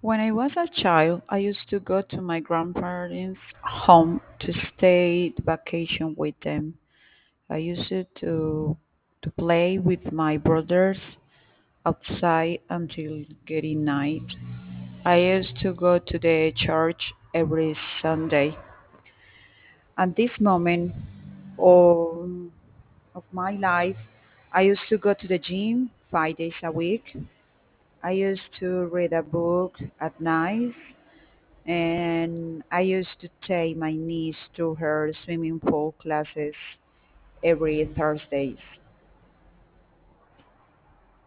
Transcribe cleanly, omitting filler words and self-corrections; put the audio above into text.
When I was a child, I used to go to my grandparents' home to stay the vacation with them. I used to play with my brothers outside until getting night. I used to go to the church every Sunday. At this moment of, of my life, I used to go to the gym 5 days a week. I used to read a book at night and I used to take my niece to her swimming pool classes every Thursdays.